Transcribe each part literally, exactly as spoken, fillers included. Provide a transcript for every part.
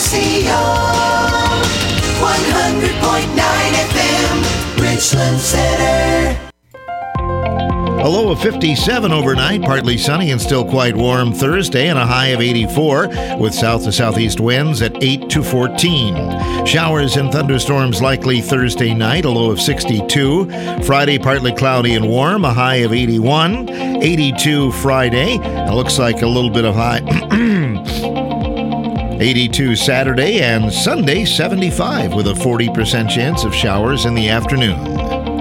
C O one hundred point nine F M, Richland Center. A low of fifty-seven overnight, partly sunny and still quite warm Thursday, and a high of eighty-four with south to southeast winds at eight to fourteen. Showers and thunderstorms likely Thursday night, a low of sixty-two. Friday, partly cloudy and warm, a high of eighty-one. eighty-two Friday. It looks like a little bit of high. eighty-two Saturday, and Sunday, seventy-five with a forty percent chance of showers in the afternoon.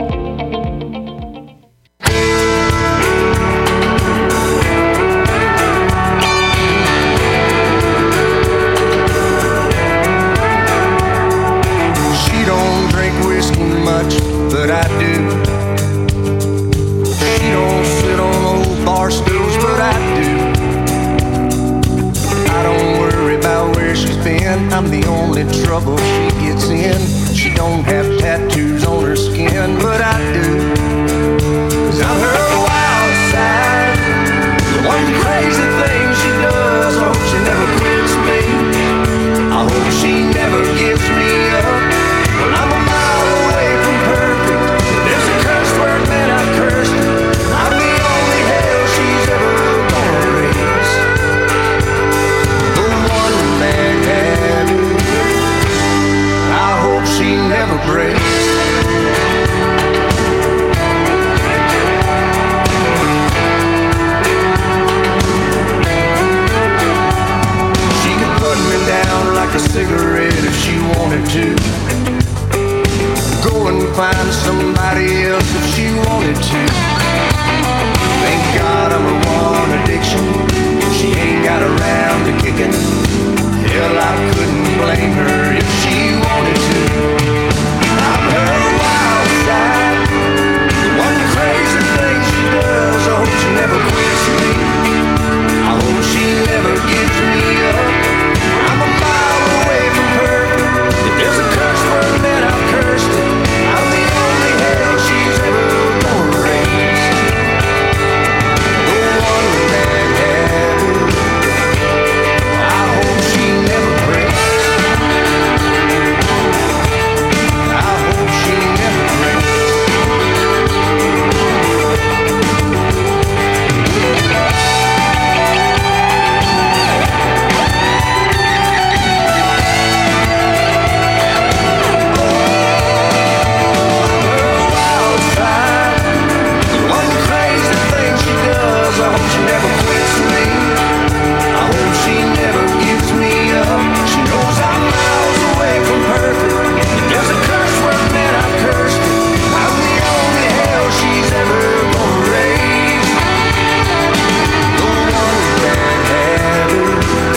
I'm the only trouble she gets in. She don't have tattoos on her skin, but I do. 'Cause I'm her wild side. The one crazy thing she does. I hope she never quits me. I hope she never gives me up. Well, I'm a mile away from perfect. There's a curse word, man, I cursed it. I'm the only hell she's ever gonna raise. The one man had. She never breaks. She could put me down like a cigarette if she wanted to. Go and find somebody else if she wanted to. Thank God I'm her one addiction. She ain't got around to kicking. Hell, I couldn't blame her if she wanted to. I'm her wild side. The one crazy thing she does. I hope she never quits me. I hope she never gives me up. I'm a mile away from perfect. If there's a curse word, then I've cursed it. I'm the only hell she's ever gonna raise. The one that had her. I hope she never breaks. I hope she never breaks. I hope she never quits me. I hope she never gives me up. She knows I'm miles away from perfect. If there's a curse word, man, I've cursed it. I'm the only hell she's ever gonna raise. The one that had her.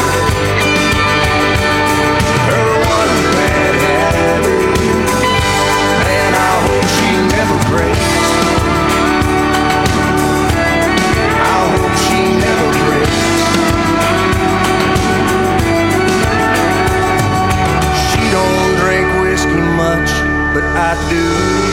Her one that had her. Man, I hope she never breaks. She never breaks. She don't drink whiskey much, but I do.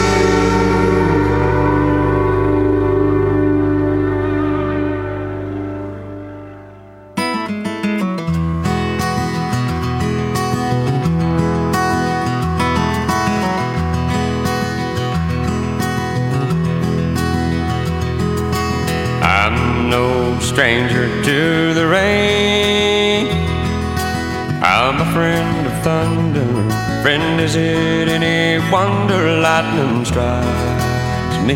Stranger to the rain, I'm a friend of thunder. Friend, is it any wonder lightning strikes me?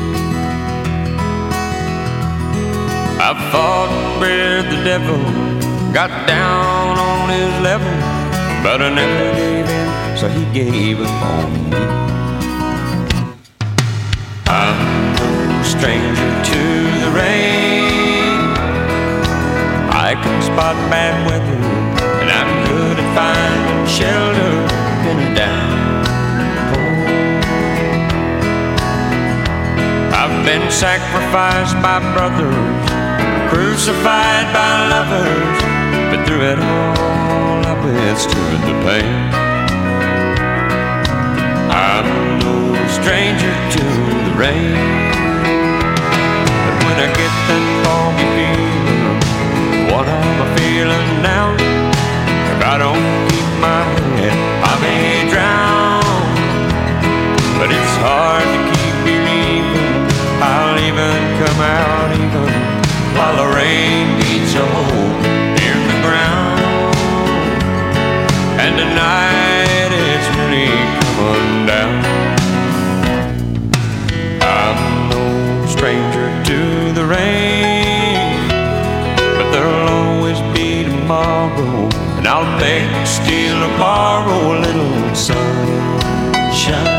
I fought with the devil, got down on his level, but I never gave in, so he gave up on me. I'm no stranger to the rain. I can spot bad weather, and I'm good at finding shelter in a downpour. I've been sacrificed by brothers, crucified by lovers, but through it all I withstood the pain. I'm no stranger to the rain, but when I get that foggy feeling, what am I feeling now? If I don't keep hard to keep believing I'll even come out even while the rain beats a hole in the ground. And tonight it's really coming down. I'm no stranger to the rain, but there'll always be tomorrow, and I'll beg, steal, or borrow a little sunshine.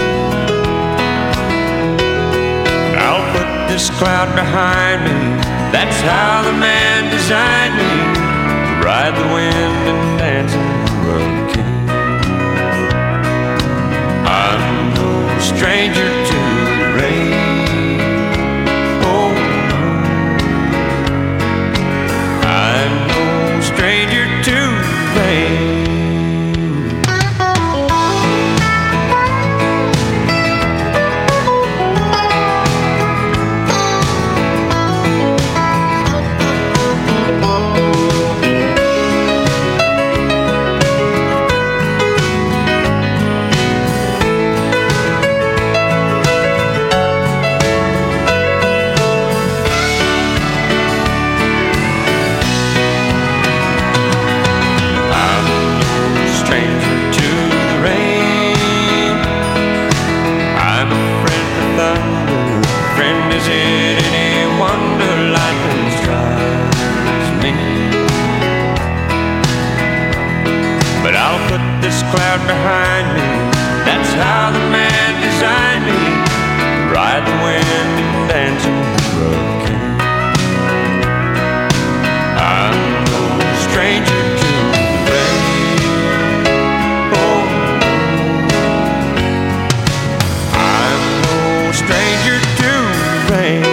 I'll put this cloud behind me. That's how the man designed me, to ride the wind and dance in the hurricane. I'm no stranger to the rain. Oh no, I'm no stranger to the rain. Cloud behind me, that's how the man designed me, to ride the wind and dance in the hurricane. I'm no stranger to the rain. Oh no, I'm no stranger to the rain.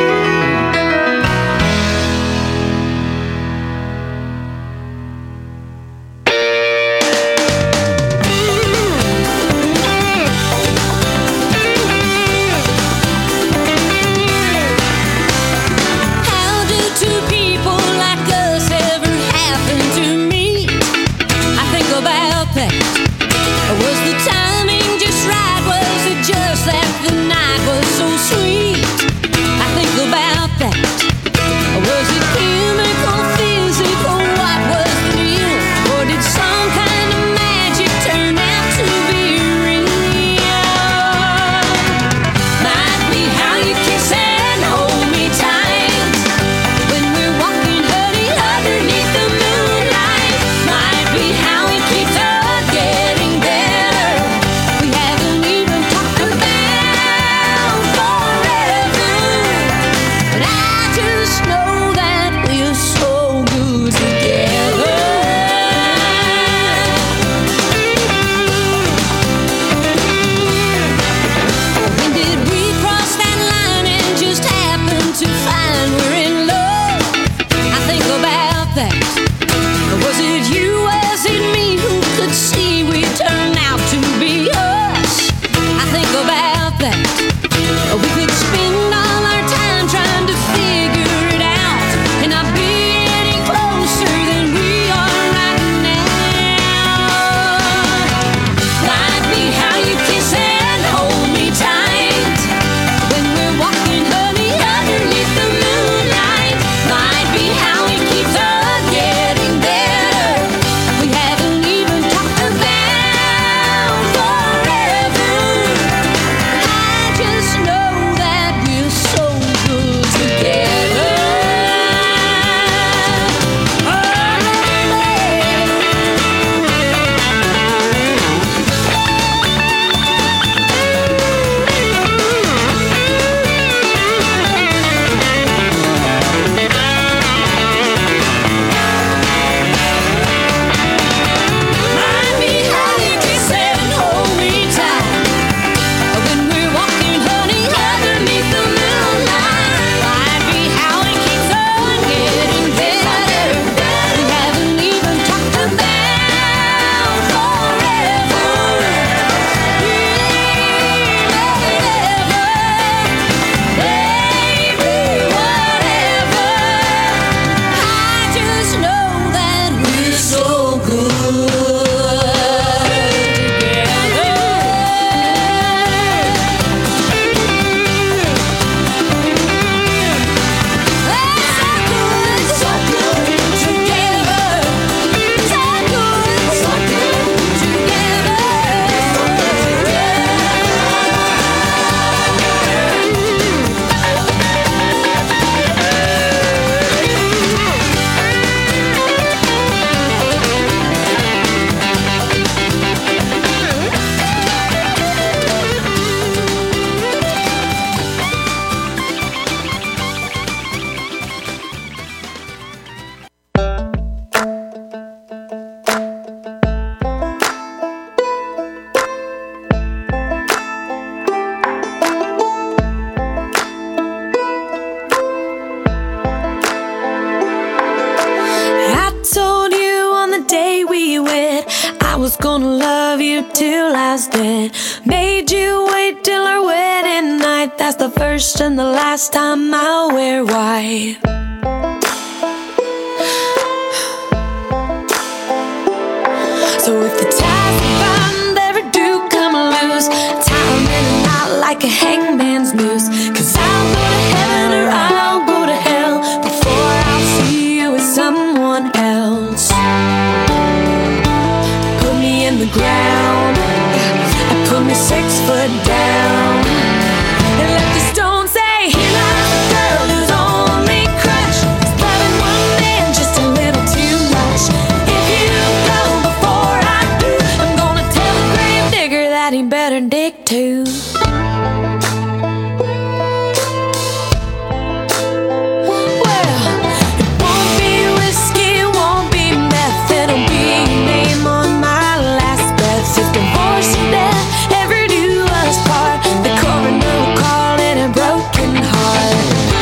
Was it just that the night was so sweet? I think was gonna love you till I was dead. Made you wait till our wedding night. That's the first and the last time I'll wear white. So if the ties that bind ever do come loose, tie 'em in a knot like a hangman's noose. 'Cause I'll go to heaven or I'll go to hell before I'll see you with someone else. Put me in the ground and put me six foot down, and let the stone say, here lies the girl whose only crutch is loving one man just a little too much. If you go before I do, I'm gonna tell the grave digger that he better dig too. Well, it won't be whiskey, it won't be meth, it'll be your name on my last breath. If divorce and death ever do us part, the coroner will call it a broken heart.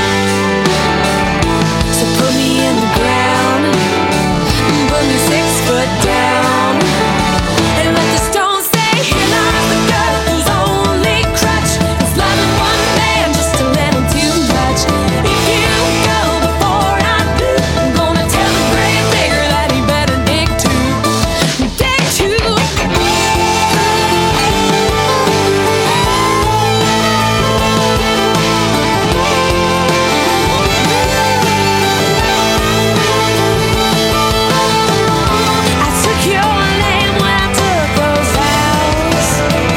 So put me in the ground, put me six foot down, and let the stone say, here lies the girl whose only crutch is loving one man just a little too much. If you go before I do, I'm gonna tell the grave digger that he better dig too, dig too. I took your name when I took those vows.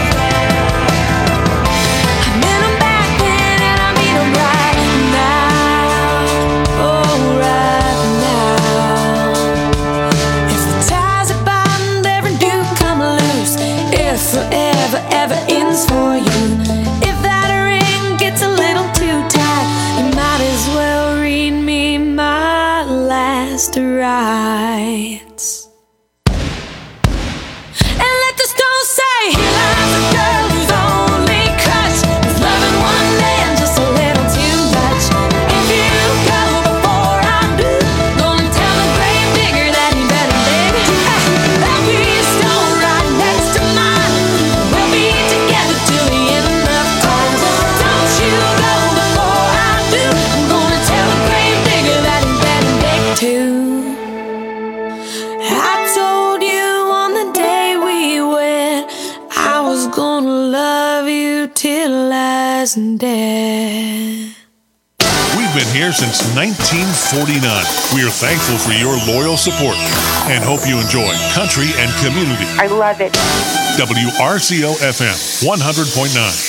I meant 'em back then and I mean 'em right now. Oh, right now. If the ties that bind ever do come loose, if forever ever ends for you, if that ring gets a little too tight, you might as well read me my last rites. And let the stone say, here lies a girl whose only crutch is loving one man just a little too much. If you go before I do, gonna tell the grave digger that he better dig. There'll be a stone right next to mine. We'll be together till the end of time. Don't you go before I do, I'm gonna tell the grave digger that he better dig too. I told you on the day we wed, I was gonna love you till I was dead. We've been here since nineteen forty-nine. We are thankful for your loyal support and hope you enjoy country and community. I love it. W R C O F M one hundred point nine.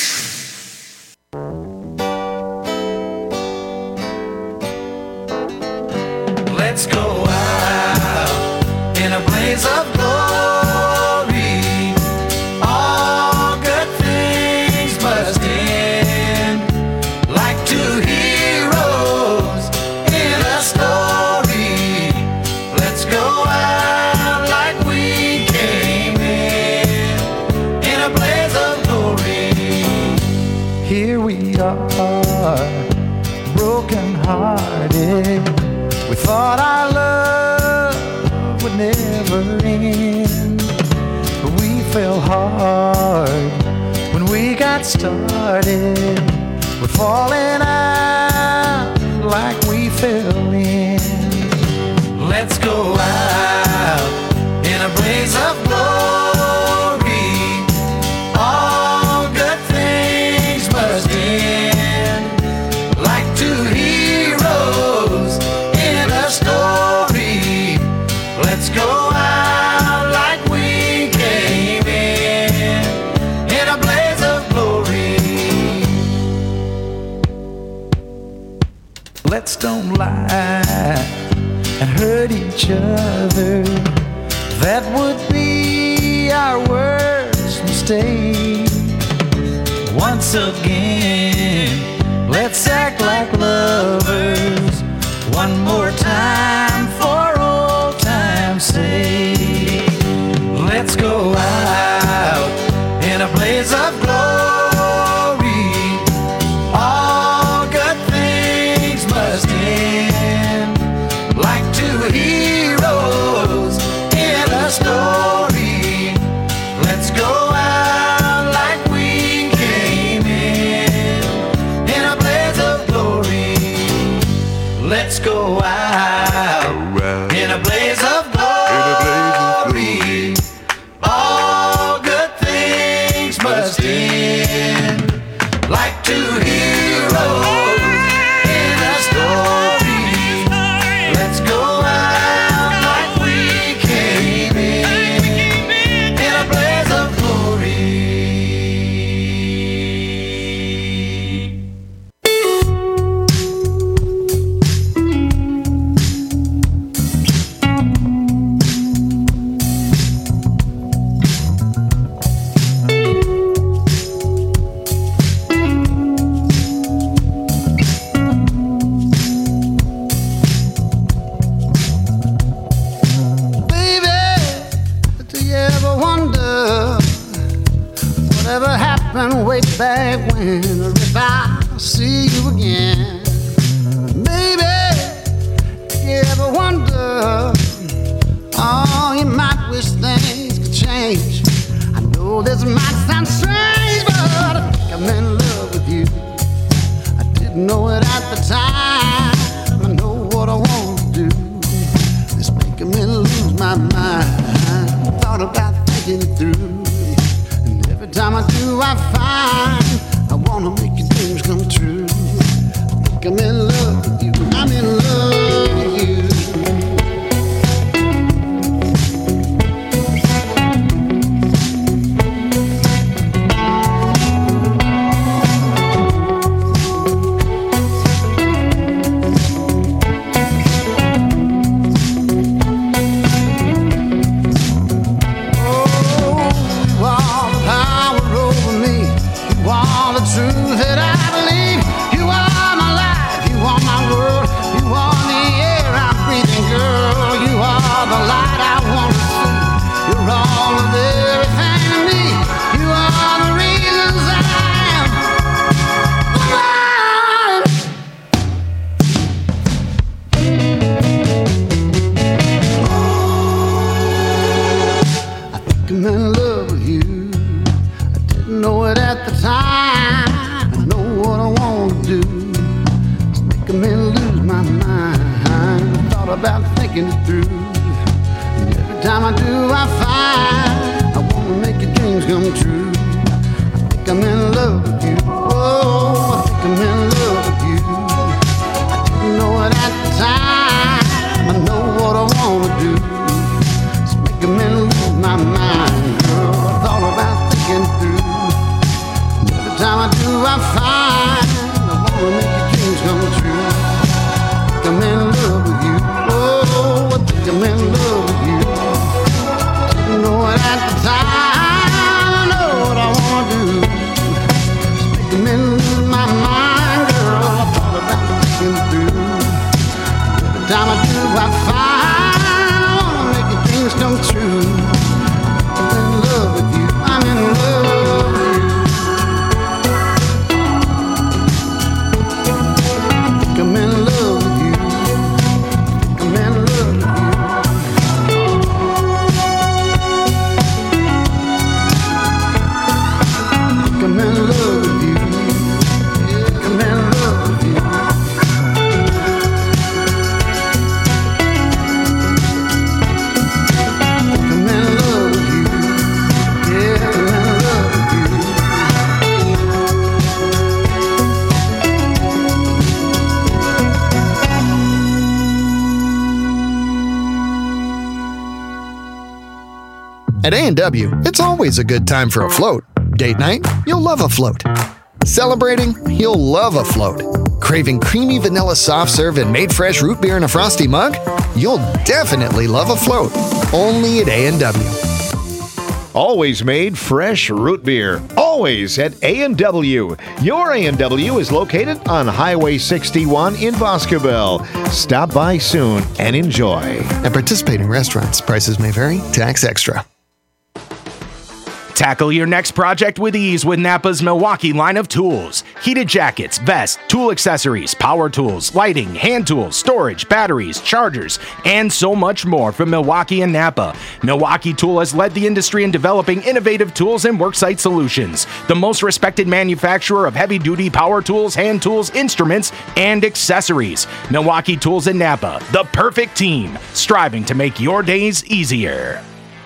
Let's go out in a blaze of glory. All good things must end, like two heroes in a story. Let's go out like we came in, in a blaze of glory. Here we are, broken hearted. We thought our love would never end, but we fell hard when we got started. We're falling out like we fell in. Let's go out in a blaze of glory. All good things must end, like two heroes in a story. Let's go out like we came in, in a blaze of glory. Let's don't lie and hurt each other. That would be our worst mistake. Once again, let's act like lovers one more time for old time's sake. Let's go out in a blaze of glory. All good things must end, like two heroes in a story. Let's go out in a blaze of glory. All good things must end like two heroes in a story. Let's go out like we came in, in a blaze of glory. Whatever happened way back when, or if I see you again, baby, if you ever wonder, oh, you might wish things could change. I know this might sound strange, but I think I'm in love with you. I didn't know it at the time. I know what I want to do. It's making me lose my mind. Thought about thinking it through. Every time I do, I find I wanna make your dreams come true. I think I'm in love with you. I'm in love with you. Truth that I believe. You are my life, you are my world, you are the air I'm breathing, girl. You are the light I want to see. You're all of everything to me. You are the reasons I am alive. I think I'm in love with you. I didn't know it at the time. Me lose my mind. Thought about thinking it through. And every time I do, I find I wanna make your dreams come true. I think I'm in love with you. Oh, I think I'm in love with you. I didn't know it at the time. I know what I wanna do. It's making me lose my mind, girl. I thought about thinking it through. And every time I do, I find I wanna make your dreams come true. I'm in love with you. Oh, I think I'm in love with you. Didn't know it at the time. I know what I wanna do. It's making me lose my mind, girl. I thought about thinking through. Every time I do, I find I wanna make your dreams come true. I'm in love with you. I'm in love with you. I'm in love with you. I'm in love with you. I'm in love with you. Yeah, I'm in love with you. I'm in love with you. Yeah, I'm in love with you. At A and W, it's always a good time for a float. Date night? You'll love a float. Celebrating? You'll love a float. Craving creamy vanilla soft serve and made fresh root beer in a frosty mug? You'll definitely love a float. Only at A and W. Always made fresh root beer. Always at A and W. Your A and W is located on Highway sixty-one in Boscobel. Stop by soon and enjoy. At participating restaurants, prices may vary. Tax extra. Tackle your next project with ease with Napa's Milwaukee line of tools. Heated jackets, vests, tool accessories, power tools, lighting, hand tools, storage, batteries, chargers, and so much more from Milwaukee and Napa. Milwaukee Tool has led the industry in developing innovative tools and worksite solutions. The most respected manufacturer of heavy-duty power tools, hand tools, instruments, and accessories. Milwaukee Tools and Napa, the perfect team, striving to make your days easier.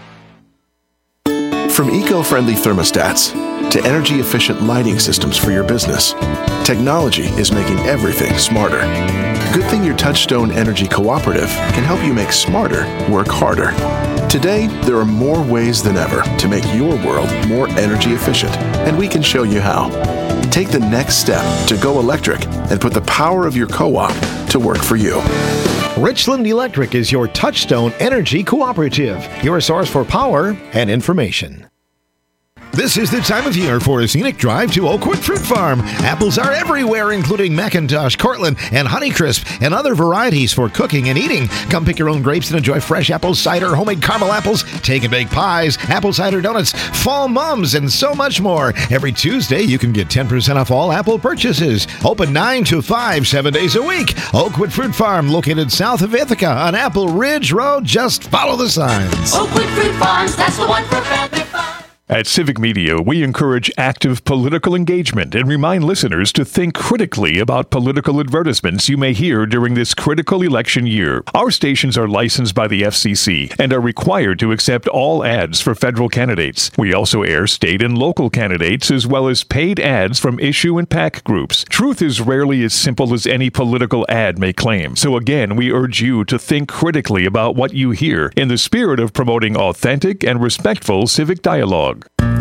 From eco-friendly thermostats to energy-efficient lighting systems for your business, technology is making everything smarter. Good thing your Touchstone Energy Cooperative can help you make smarter work harder. Today, there are more ways than ever to make your world more energy efficient, and we can show you how. Take the next step to go electric and put the power of your co-op to work for you. Richland Electric is your Touchstone Energy Cooperative, your source for power and information. This is the time of year for a scenic drive to Oakwood Fruit Farm. Apples are everywhere, including McIntosh, Cortland, and Honeycrisp, and other varieties for cooking and eating. Come pick your own grapes and enjoy fresh apple cider, homemade caramel apples, take and bake pies, apple cider donuts, fall mums, and so much more. Every Tuesday, you can get ten percent off all apple purchases. Open nine to five, seven days a week. Oakwood Fruit Farm, located south of Ithaca on Apple Ridge Road. Just follow the signs. Oakwood Fruit Farms, that's the one for family fun. At Civic Media, we encourage active political engagement and remind listeners to think critically about political advertisements you may hear during this critical election year. Our stations are licensed by the F C C and are required to accept all ads for federal candidates. We also air state and local candidates as well as paid ads from issue and PAC groups. Truth is rarely as simple as any political ad may claim. So again, we urge you to think critically about what you hear in the spirit of promoting authentic and respectful civic dialogue.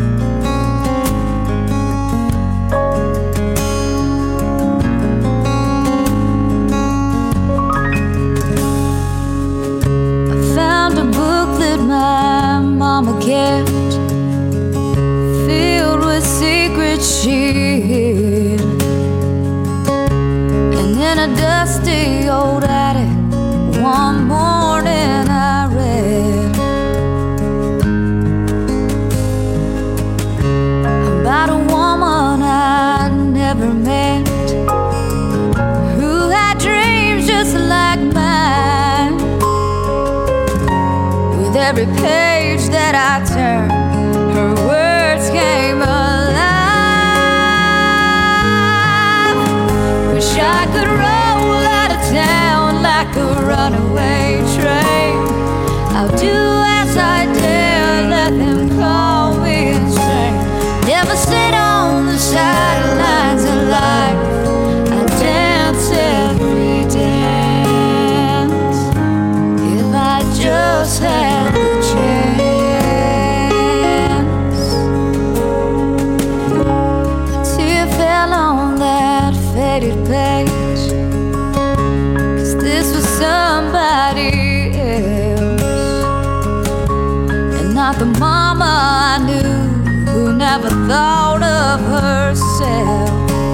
Mama kept, filled with secrets she hid, and in a dusty old attic one morning I read about a woman I'd never met, who had dreams just like mine. With every page that I turned, her words came alive. Wish I could roll out of town like a runaway train. I'll do as I dare, let them call me insane. Never sit on the sidelines of life. I dance every dance. If I just had the chance. A tear fell on that faded page, 'cause this was somebody else, and not the mama I knew who never thought of herself.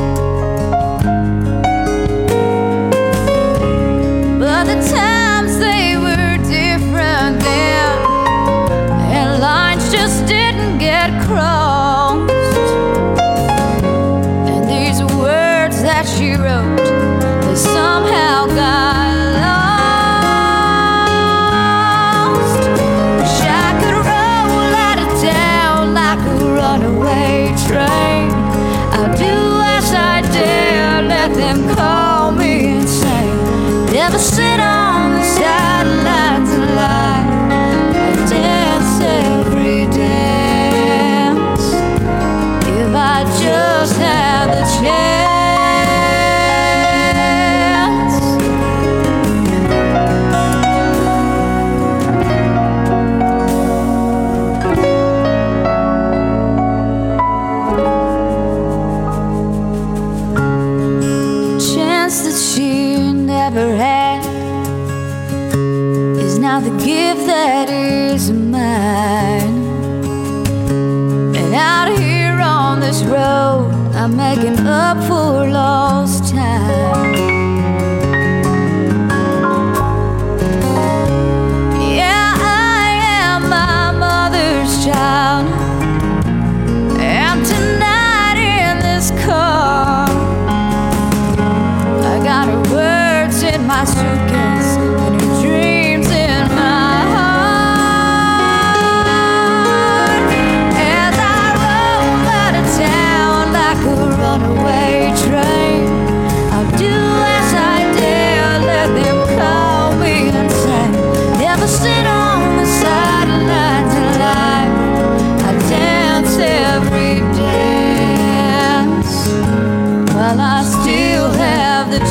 But the times they were different then, and lines just didn't get crossed. And these words that she wrote, they somehow got lost. Wish I could roll out of town like a runaway train. I'll do as I dare, let them call me insane. Never sit on the sidelines of life. I dance every dance. If I just had the chance. Chance that she never had is now the gift that is mine. And out here on this road, I'm making up for lost time. Yeah, I am my mother's child, while I still have the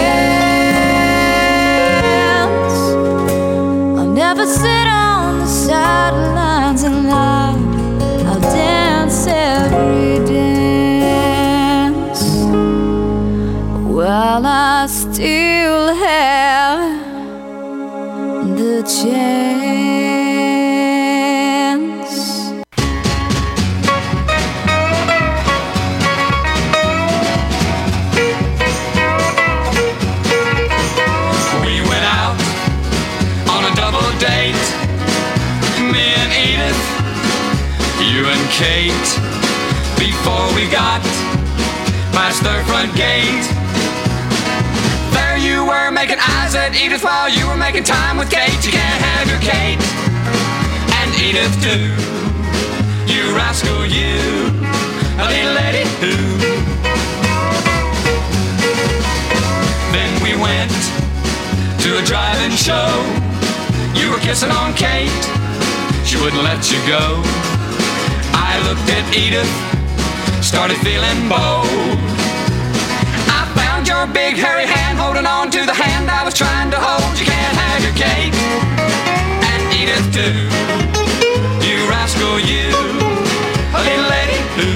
chance. I'll never sit on the sidelines and lie. I'll dance every dance while I still have the chance. We went out on a double date, me and Edith, you and Kate. Before we got past their front gate, there you were making eyes at Edith while you were making time with Kate. You can't have your Kate and Edith too. You rascal, you, a little lady who. Then we went to a drive-in show. You were kissing on Kate, she wouldn't let you go. I looked at Edith, started feeling bold. I found your big hairy hand holding on to the hand I was trying to hold. You can't have your Kate and Edith too. You rascal, you, a little lady who.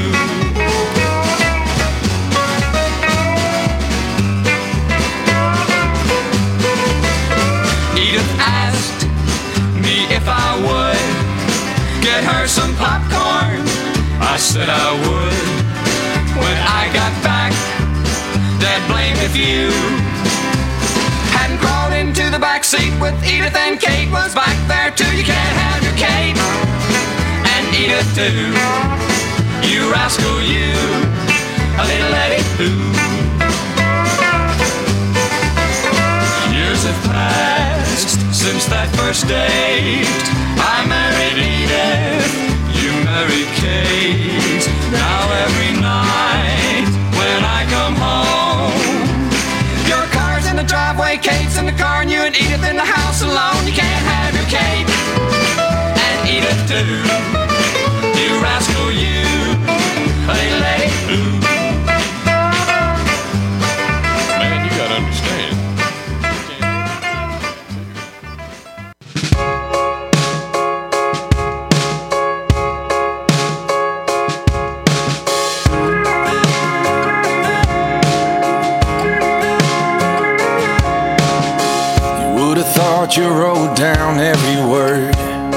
Edith asked me if I would get her some popcorn. I said I would. When I got back, Dad blamed if you hadn't crawled into the back seat with Edith, and Kate was back there too. You can't have your Kate and Edith too. You rascal, you, a little lady who. Years have passed since that first date. I married Edith, you married Kate. Now every night when I come home, your car's in the driveway, Kate's in the car, and you and Edith in the house alone. You can't have your Kate and Edith too. You rascal, you, a little lady who. Man, you gotta understand. You wrote down every word.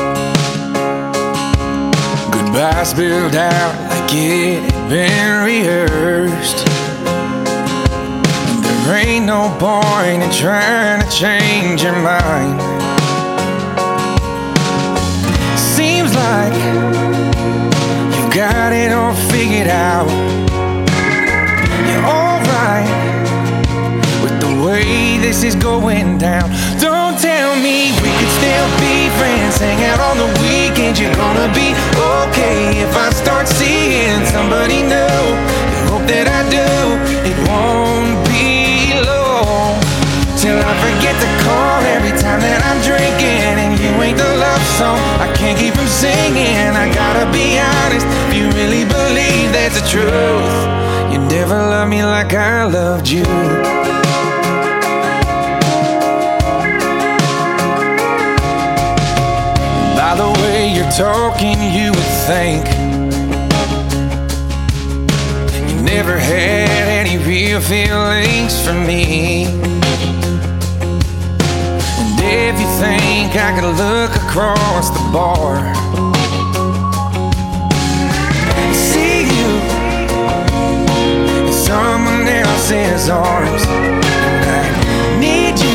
Goodbye spilled out like it had been rehearsed. There ain't no point in trying to change your mind. Seems like you've got it all figured out. You're alright with the way this is going down. Don't tell me we could still be friends, hang out on the weekends. You're gonna be okay if I start seeing somebody new. You hope that I do. It won't be long till I forget to call every time that I'm drinking, and you ain't the love song I can't keep from singing. I gotta be honest, if you really believe that's the truth, you never loved me like I loved you. By the way you're talking, you would think you never had any real feelings for me. And if you think I could look across the bar and see you in someone else's arms, and I need you,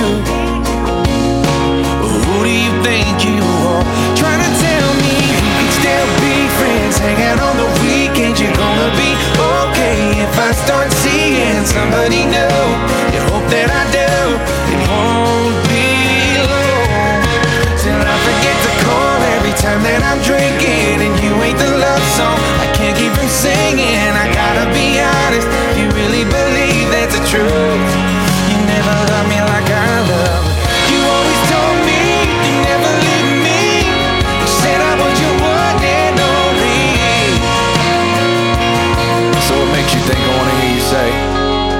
who do you think you are? Trying to tell me we can still be friends, hang out on the weekends. You're gonna be okay if I start seeing somebody new. You hope that I do. It won't be long till I forget to call every time that I'm drinking, and you ain't the love song I can't keep from singing. I gotta be honest, if you really believe that's the truth, you never loved me like I love. You always told me you never leave me. You said I was your one and only. So what makes you think I wanna hear you say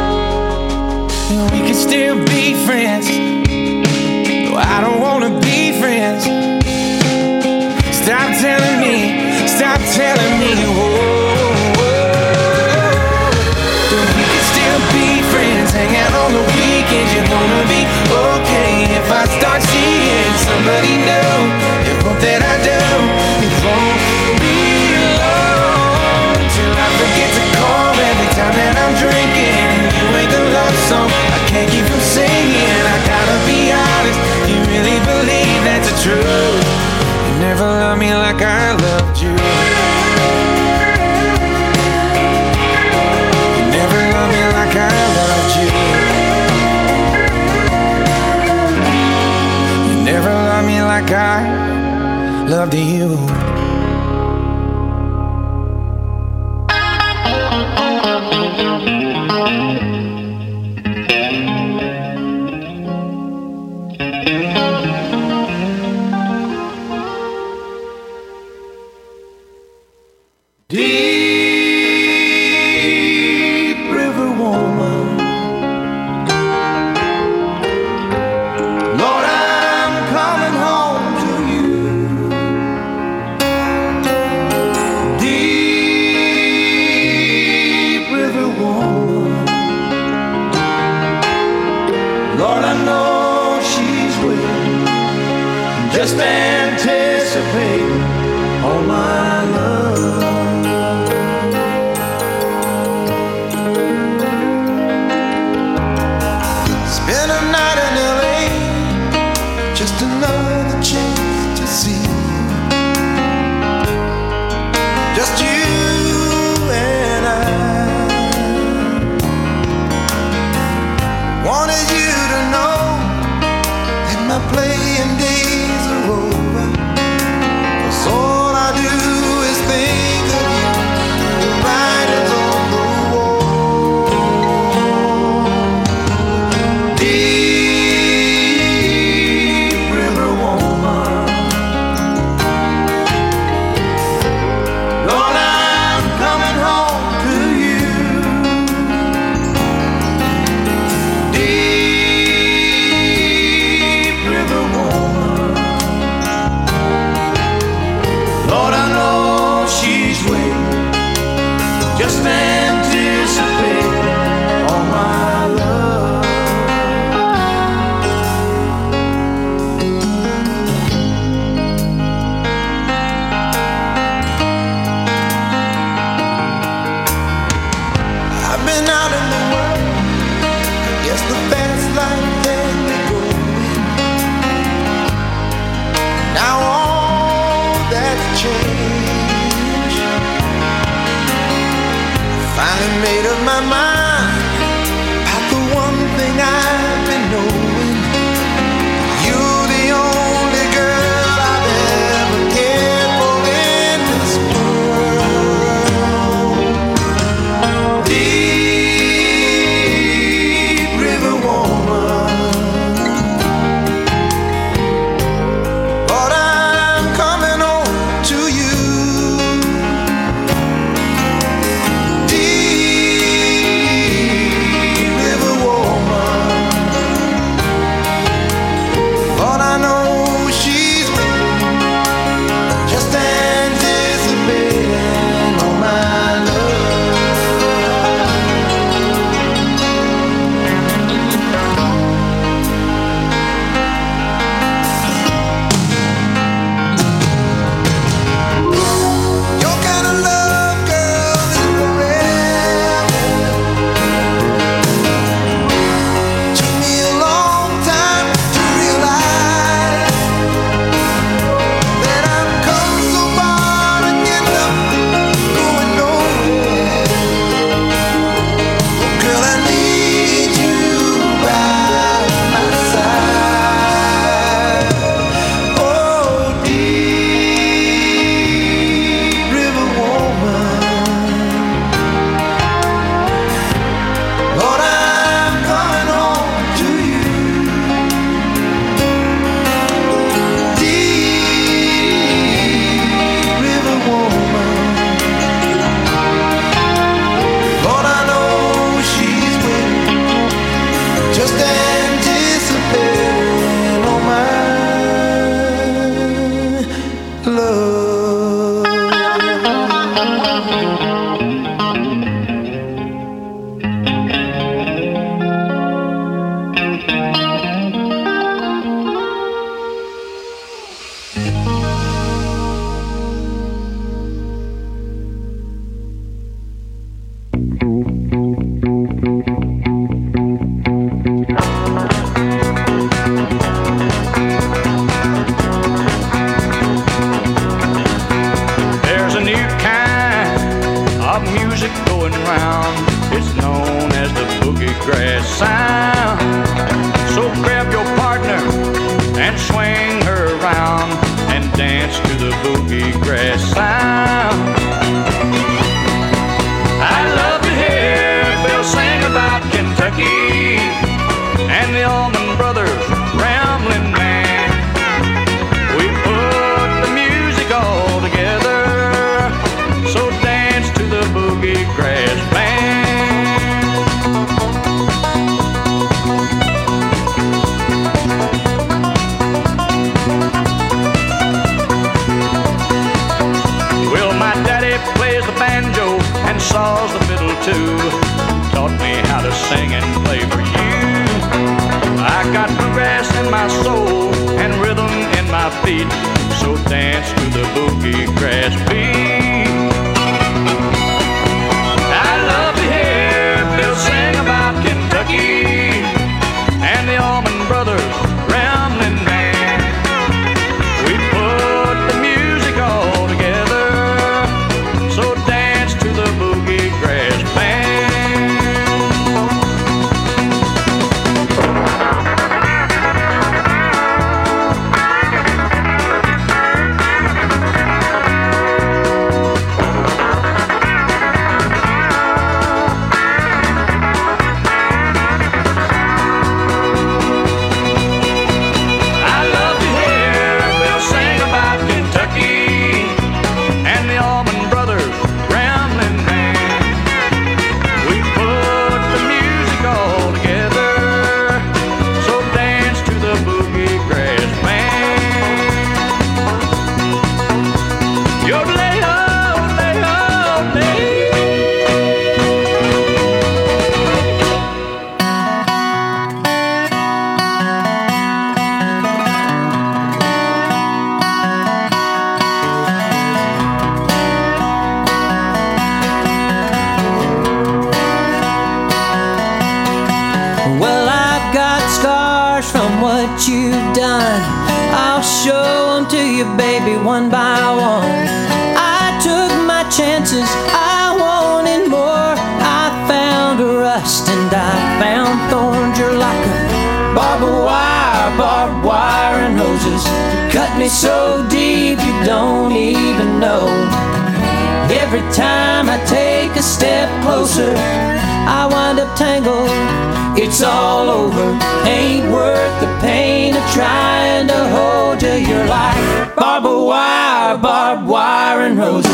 friends. No, I don't wanna be friends. Stop telling me, stop telling me, whoa, whoa. That we can still be friends, hang out on the weekends. You're gonna be okay if I start seeing somebody new. You hope that I do. It won't be long till I forget to call every time that I'm drinking. You ain't the love song I can't keep from singing. I gotta be honest, you really believe that's the truth. You never loved me like I loved you. You never loved me like I loved you. You never loved me like I loved you. Deep River woman, Lord, I'm coming home to you. Deep River woman, Lord, I know she's waiting, just anticipating all my love. Spend a night in L A, just another chance to see you. Just you and I. Wanted you to know that my playing days are over. 'Cause all I do is think of you, the writings on the wall. Deep River woman, Lord, I'm coming home to you. Deep River woman, Lord, I know she's waiting, just anticipating all my love. I've been out in the world, I guess the fast life had me going. Now all that's changed. Finally made up my mind about the one thing I've been knowing. You're the only girl I've ever cared for in this world. Deep River woman, Lord, I'm coming home to you. Deep There's a new kind of music going round. It's known as the boogie grass sound. So grab your partner and swing her around and dance to the boogie grass sound. I love to hear Bill sing about Kentucky and the Allman Brothers rambling man. We put the music all together, so dance to the boogie grass band. Well, my daddy plays the banjo and saws the fiddle too. Taught me how to sing and play for you. I got bluegrass in my soul and rhythm in my feet, so dance to the boogie grass beat. I love to hear Bill sing about Kentucky and the Allman Brothers rambling man. We put the music all together, so dance to the boogie grass band. I love to hear Bill sing about Kentucky and the Allman Brothers rambling man. We put the music all together, so dance to the boogie grass band. Yodelay-o-lay-o-lay. Well, I've got scars from what you've done. I'll show them to you, baby, one by one. I took my chances, I wanted more. I found rust and I found thorns. You're like a barbed wire, barbed wire and hoses. Cut me so deep you don't even know. Every time I take a step closer, I wind up tangled. It's all over, ain't worth the pain of trying to hold you. You're like barbed wire, barbed wire and roses.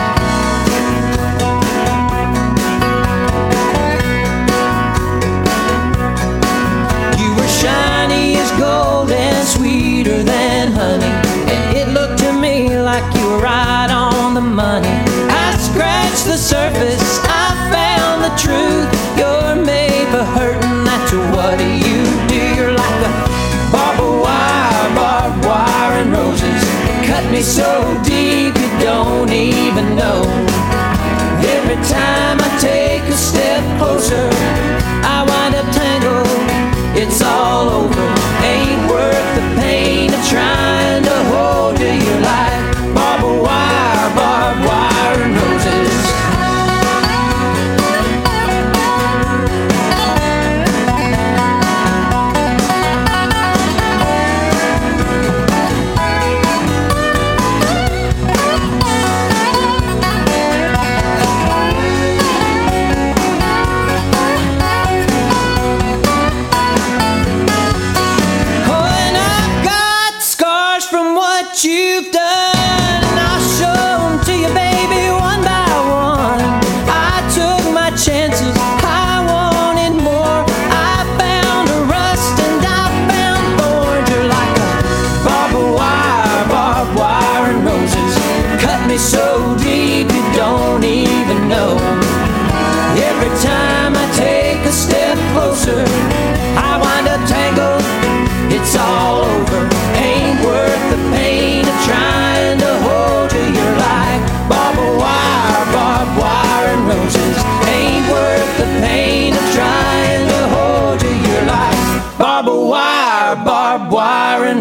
You were shiny as gold and sweeter than honey, and it looked to me like you were right on the money. I scratched the surface, I found the truth. You're made for hurting, that's what you do. You're like a barbed wire, barbed wire and roses. Cut me so deep you don't even know. Every time I take a step closer, I wind up tangled. It's all over, ain't worth the pain of trying to hold you. You're like barbed wire, barbed wire and roses. You've done, and I'll show them to you, baby, one by one. I took my chances, I wanted more. I found a rust and I found thorns. You're like a barbed wire, barbed wire and roses. Cut me so deep you don't even know. Every time I take a step closer, I wind up taking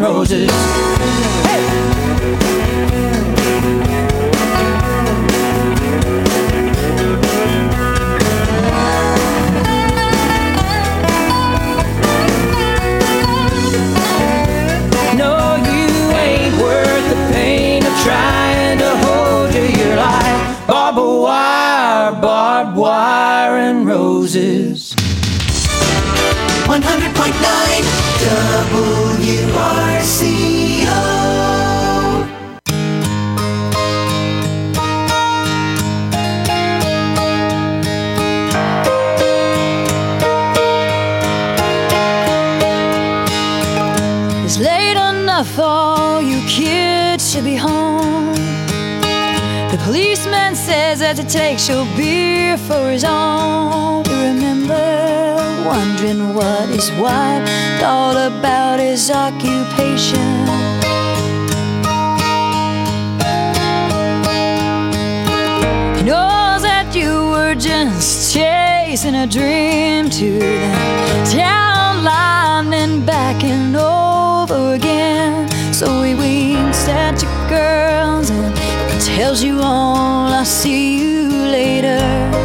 roses. No, you ain't worth the pain of trying to hold you. You're like barbed wire, barbed wire and roses. one hundred point nine W R C O. It's late enough, all you kids should be home. The policeman says that it takes your beer for his own. You remember wondering what his wife thought about his occupation. He knows that you were just chasing a dream to the town line and backing over again. So he winks at you girls and tells you all, I'll see you later.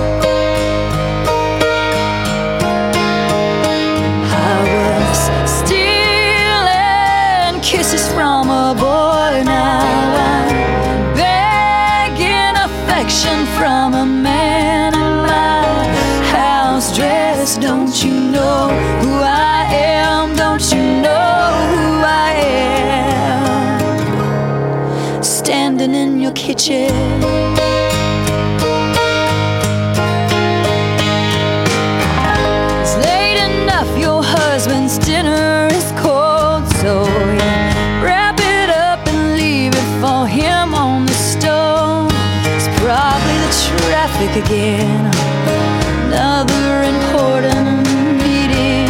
I was stealing kisses from a boy, now I'm begging affection from a man in my house dress. Don't you know who I am? Don't you know who I am? Standing in your kitchen, it's late enough, your husband's dinner is cold, so you wrap it up and leave it for him on the stove. It's probably the traffic again, another important meeting.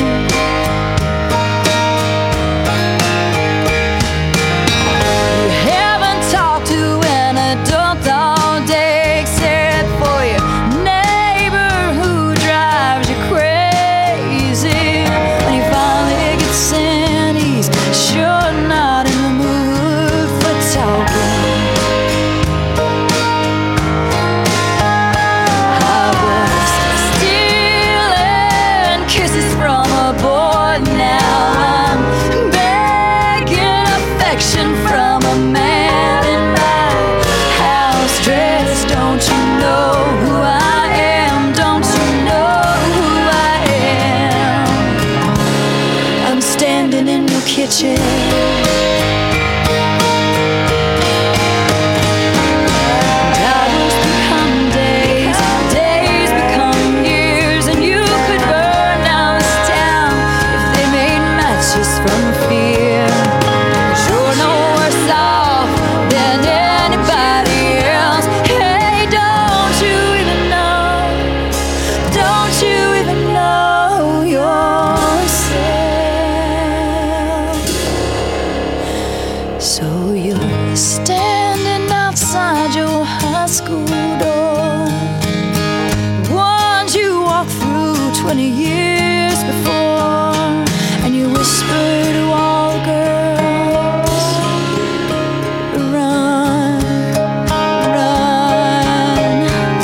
You haven't talked to an adult all day except for your neighbor who drives you crazy. When he finally gets in, he's sure not in the mood for talking. I was stealing kisses from a boy, now I'm begging affection from a man in my house dress. Don't you know who I am? Don't you know who I am? I'm standing in your kitchen. Hours become days, days become years, and you could burn down this town if they made matches from fear. You're no worse off than anybody else. Hey, don't you even know? Don't you even know yourself? So you're standing outside your high school door, ones you walked through twenty years before, and you whisper to all the girls, run, run,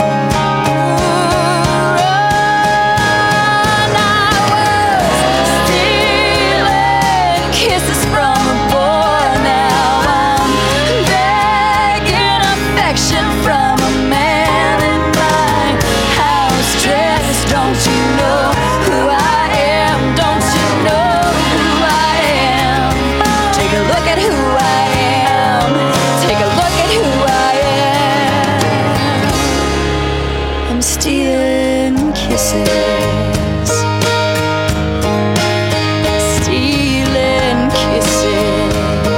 run. I was stealing kisses from a boy, now I'm begging affection from a man in my house dress. Don't you know who I am? Don't you know who I am? Take a look at who I am. Take a look at who I am. I'm stealing kisses. Stealing kisses.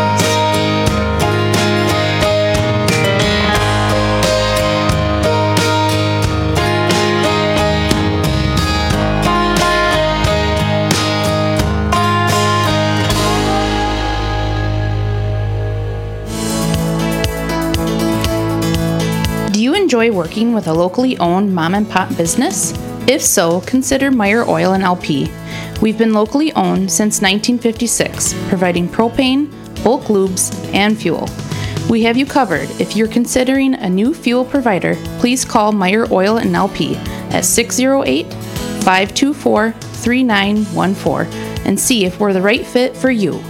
Do you enjoy working with a locally owned mom and pop business? If so, consider Meyer Oil and L P. We've been locally owned since nineteen fifty-six, providing propane, bulk lubes, and fuel. We have you covered. If you're considering a new fuel provider, please call Meyer Oil and L P at six oh eight, five two four, three nine one four and see if we're the right fit for you.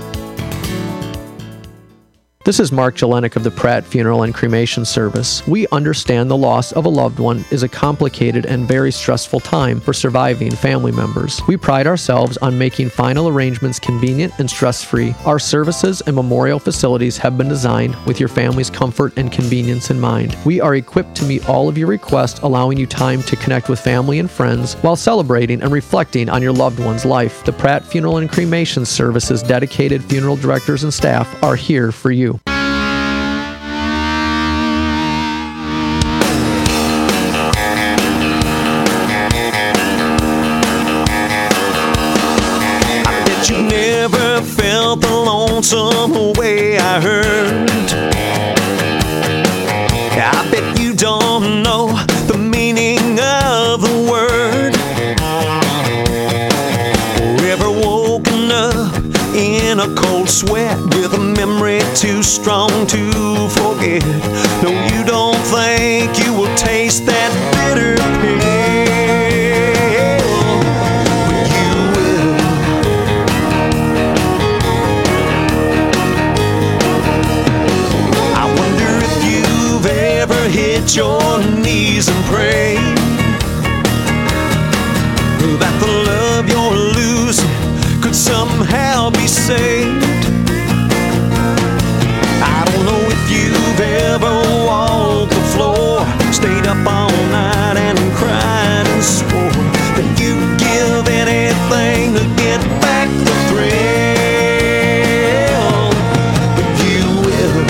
This is Mark Jelenik of the Pratt Funeral and Cremation Service. We understand the loss of a loved one is a complicated and very stressful time for surviving family members. We pride ourselves on making final arrangements convenient and stress-free. Our services and memorial facilities have been designed with your family's comfort and convenience in mind. We are equipped to meet all of your requests, allowing you time to connect with family and friends while celebrating and reflecting on your loved one's life. The Pratt Funeral and Cremation Service's dedicated funeral directors and staff are here for you. Felt the lonesome way I heard. I bet you don't know the meaning of the word. Or ever woken up in a cold sweat with a memory too strong to forget. No, you don't think you will taste that bitter pill. Hit your knees and pray that the love you're losing could somehow be saved. I don't know if you've ever walked the floor, stayed up all night and cried and swore that you'd give anything to get back the thrill. But you will.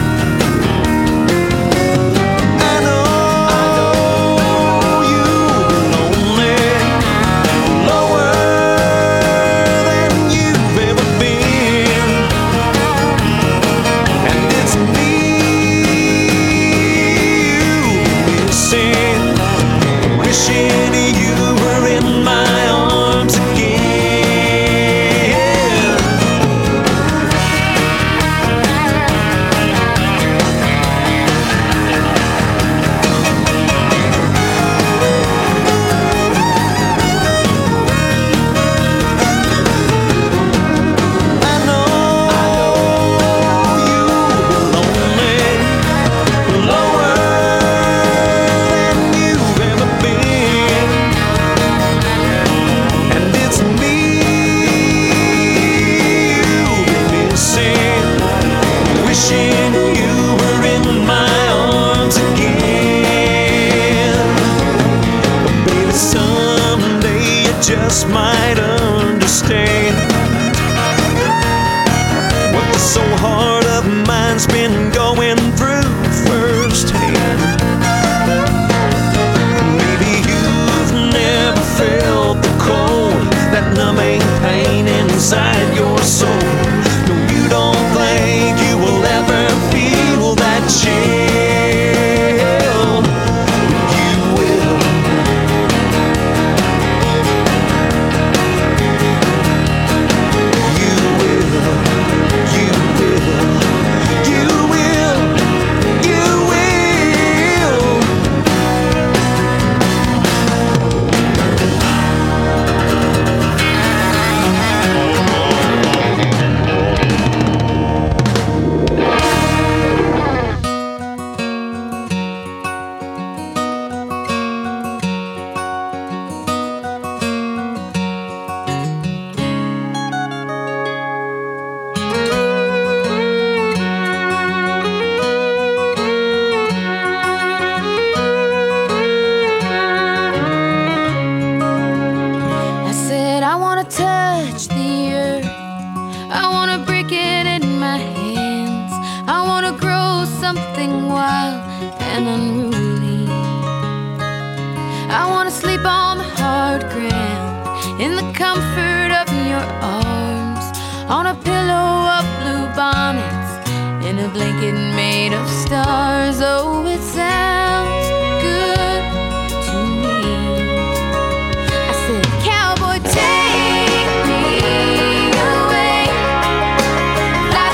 Just might understand what the soul heart of mine's been going through firsthand. Maybe you've never felt the cold, that numbing pain inside your soul. No, you don't think you will ever feel that chill. Cowboy, take me away. Fly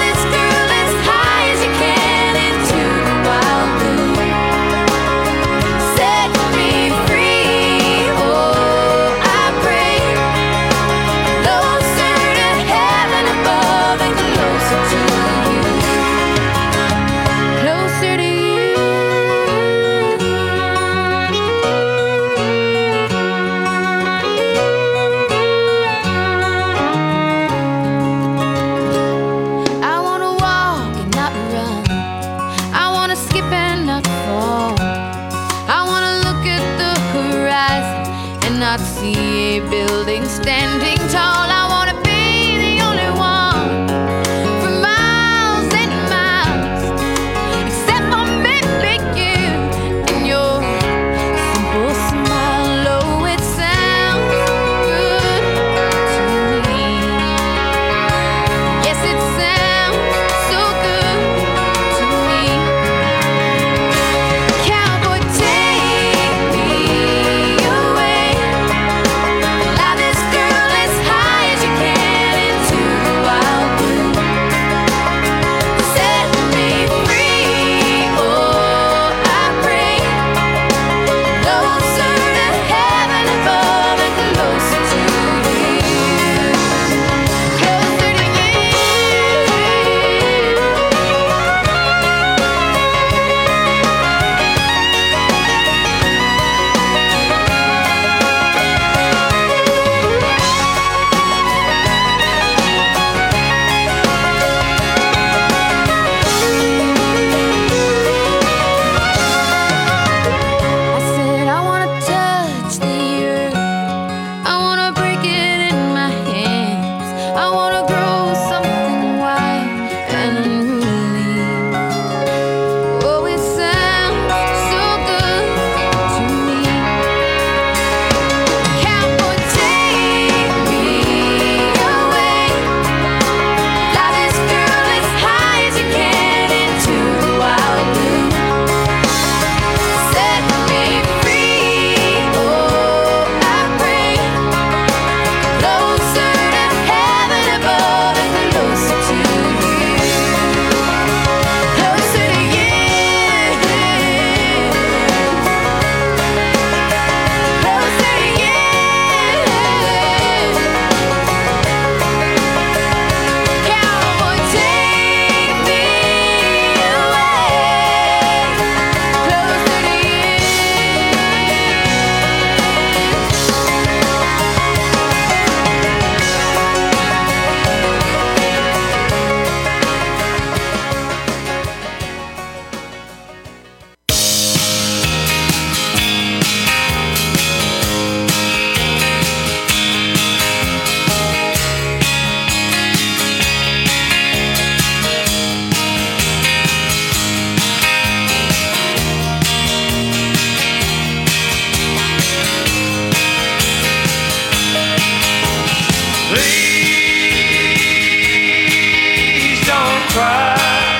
Please don't cry.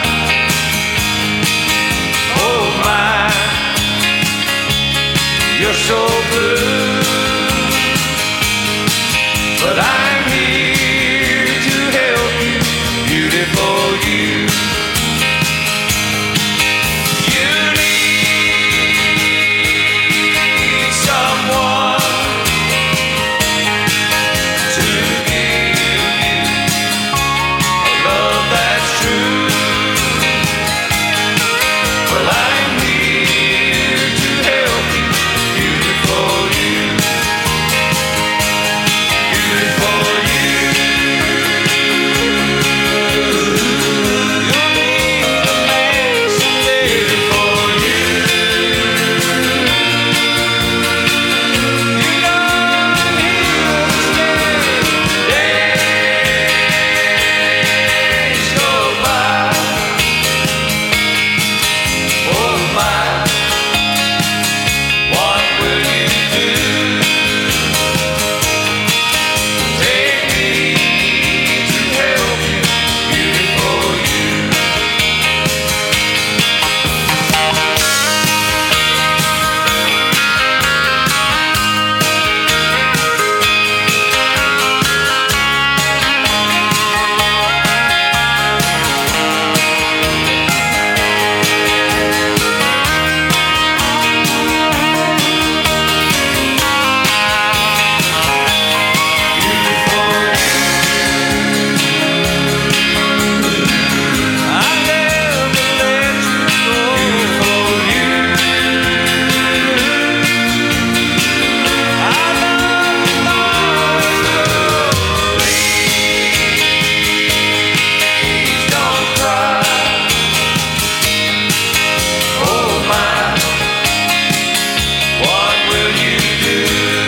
Oh my, you're so blue, but I'm here to help you, beautiful you. You need someone to give you a love that's true. Well, I'm here to help you, beautiful you, beautiful you. You'll need a man someday, beautiful you. You know I'm here to stay. Days go by. Oh my, what will you do? Take me to help you, beautiful you. Please don't cry. Oh my, what will you do?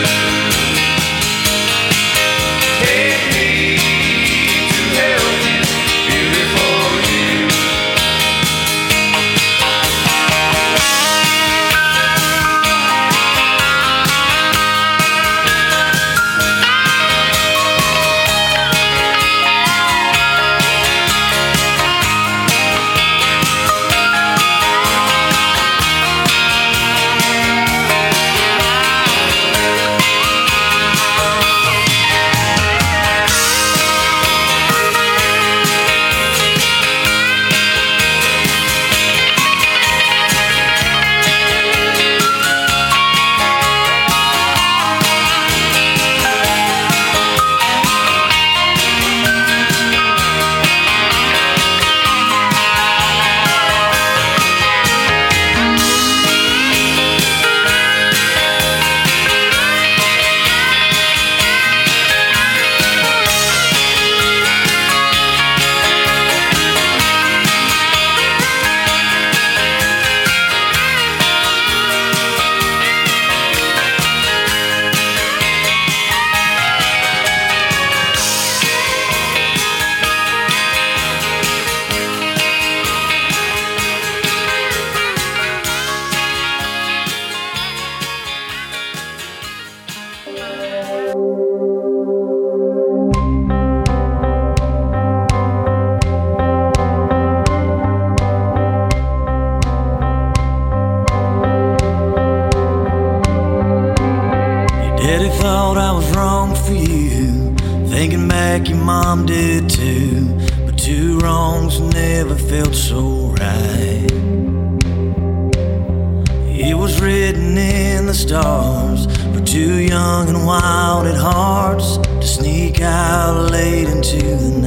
Take me to help you, beautiful you. Daddy thought I was wrong for you. Thinking back, your mom did too. But two wrongs never felt so right. It was written in the stars for two young and wild at hearts to sneak out late into the